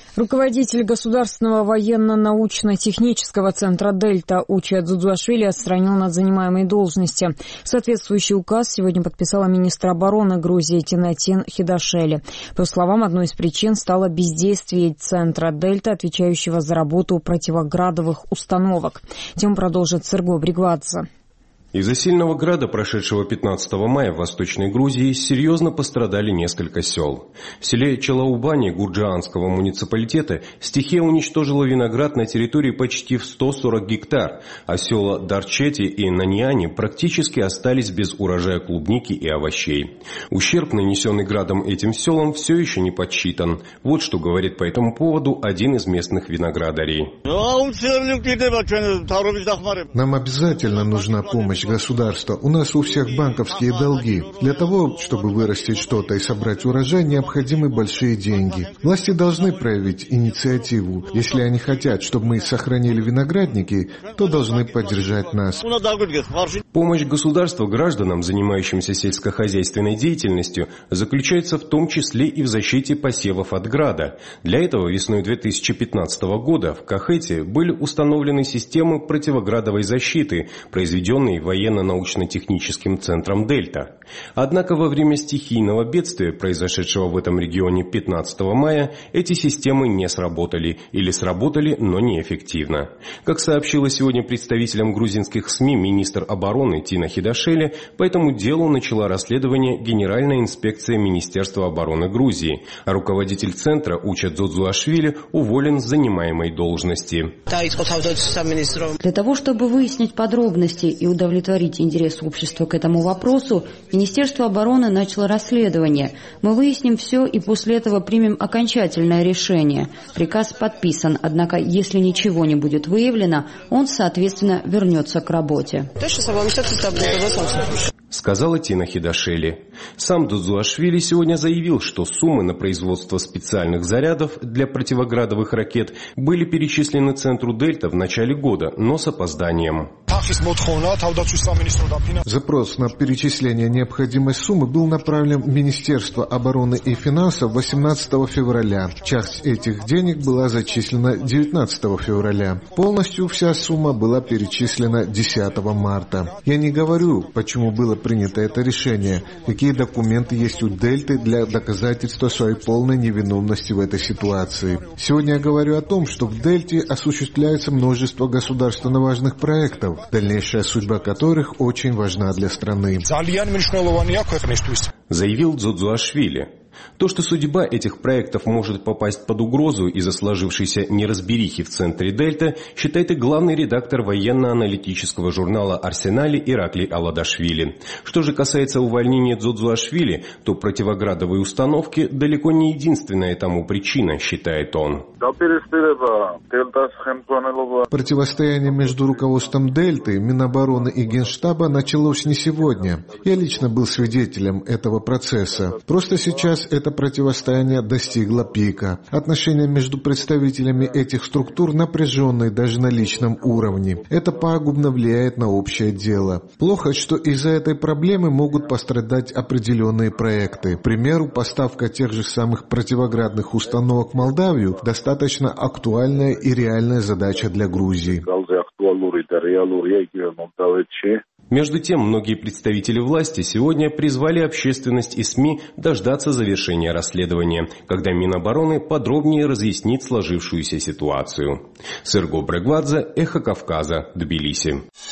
Руководитель Государственного военно-научно-технического центра «Дельта» Уча Дзудзуашвили отстранен от занимаемой должности. Соответствующий указ сегодня подписала министр обороны Грузии Тинатин Хидашели. По словам, одной из причин стало бездействие центра «Дельта», отвечающего за работу противоградовых установок. Тему продолжит Серго Бригвадзе. Из-за сильного града, прошедшего 15 мая в Восточной Грузии, серьезно пострадали несколько сел. В селе Челаубани Гурджаанского муниципалитета стихия уничтожила виноград на территории почти в 140 гектар, а села Дарчети и Наньяни практически остались без урожая клубники и овощей. Ущерб, нанесенный градом этим селам, все еще не подсчитан. Вот что говорит по этому поводу один из местных виноградарей. Нам обязательно нужна помощь государства. У нас у всех банковские долги. Для того, чтобы вырастить что-то и собрать урожай, необходимы большие деньги. Власти должны проявить инициативу. Если они хотят, чтобы мы сохранили виноградники, то должны поддержать нас. Помощь государства гражданам, занимающимся сельскохозяйственной деятельностью, заключается в том числе и в защите посевов от града. Для этого весной 2015 года в Кахете были установлены системы противоградовой защиты, произведенные военно-научно-техническим центром «Дельта». Однако во время стихийного бедствия, произошедшего в этом регионе 15 мая, эти системы не сработали или сработали, но неэффективно. Как сообщила сегодня представителям грузинских СМИ министр обороны Тина Хидашели, по этому делу начала расследование Генеральная инспекция Министерства обороны Грузии, а руководитель центра Уча Дзудзуашвили уволен с занимаемой должности. Для того, чтобы выяснить подробности и удовлетворить интерес общества к этому вопросу, Министерство обороны начало расследование. Мы выясним все и после этого примем окончательное решение. Приказ подписан, однако, если ничего не будет выявлено, он, соответственно, вернется к работе. Сказала Тина Хидашели. Сам Дзудзуашвили сегодня заявил, что суммы на производство специальных зарядов для противоградовых ракет были перечислены центру «Дельта» в начале года, но с опозданием. Запрос на перечисление необходимой суммы был направлен в Министерство обороны и финансов 18 февраля. Часть этих денег была зачислена 19 февраля. Полностью вся сумма была перечислена 10 марта. Я не говорю, почему было принято это решение, какие документы есть у «Дельты» для доказательства своей полной невиновности в этой ситуации. Сегодня я говорю о том, что в «Дельте» осуществляется множество государственно важных проектов, дальнейшая судьба которых очень важна для страны. Заявил Дзудзуашвили. То, что судьба этих проектов может попасть под угрозу из-за сложившейся неразберихи в центре «Дельта», считает и главный редактор военно-аналитического журнала «Арсенале» Ираклий Аладашвили. Что же касается увольнения Дзудзуашвили, то противоградовые установки далеко не единственная тому причина, считает он. Противостояние между руководством «Дельты», Минобороны и Генштаба началось не сегодня. Я лично был свидетелем этого процесса. Просто сейчас это противостояние достигло пика. Отношения между представителями этих структур напряженные даже на личном уровне. Это пагубно влияет на общее дело. Плохо, что из-за этой проблемы могут пострадать определенные проекты. К примеру, поставка тех же самых противоградных установок в Молдавию достаточно актуальная и реальная задача для Грузии. Между тем, многие представители власти сегодня призвали общественность и СМИ дождаться завершения расследования, когда Минобороны подробнее разъяснит сложившуюся ситуацию. Серго Бригвадзе, Эхо Кавказа, Тбилиси.